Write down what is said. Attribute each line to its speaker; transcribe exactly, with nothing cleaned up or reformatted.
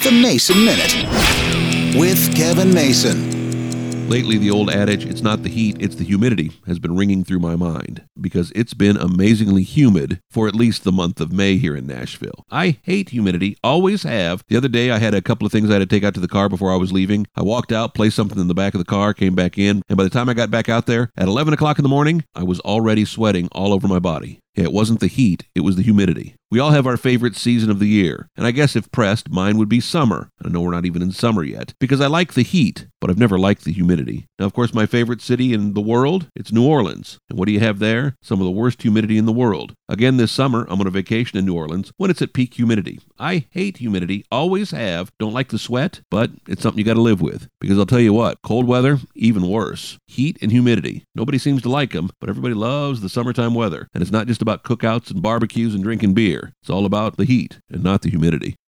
Speaker 1: The Mason Minute with Kevin Mason.
Speaker 2: Lately, the old adage, it's not the heat, it's the humidity, has been ringing through my mind because it's been amazingly humid for at least the month of May here in Nashville. I hate humidity, always have. The other day, I had a couple of things I had to take out to the car before I was leaving. I walked out, placed something in the back of the car, came back in, and by the time I got back out there, at eleven o'clock in the morning, I was already sweating all over my body. Yeah, it wasn't the heat, it was the humidity. We all have our favorite season of the year, and I guess if pressed, mine would be summer. I know we're not even in summer yet, because I like the heat, but I've never liked the humidity. Now, of course, my favorite city in the world, it's New Orleans. And what do you have there? Some of the worst humidity in the world. Again, this summer, I'm on a vacation in New Orleans when it's at peak humidity. I hate humidity, always have, don't like the sweat, but it's something you got to live with. Because I'll tell you what, cold weather, even worse. Heat and humidity. Nobody seems to like them, but everybody loves the summertime weather. And it's not just about cookouts and barbecues and drinking beer. It's all about the heat and not the humidity.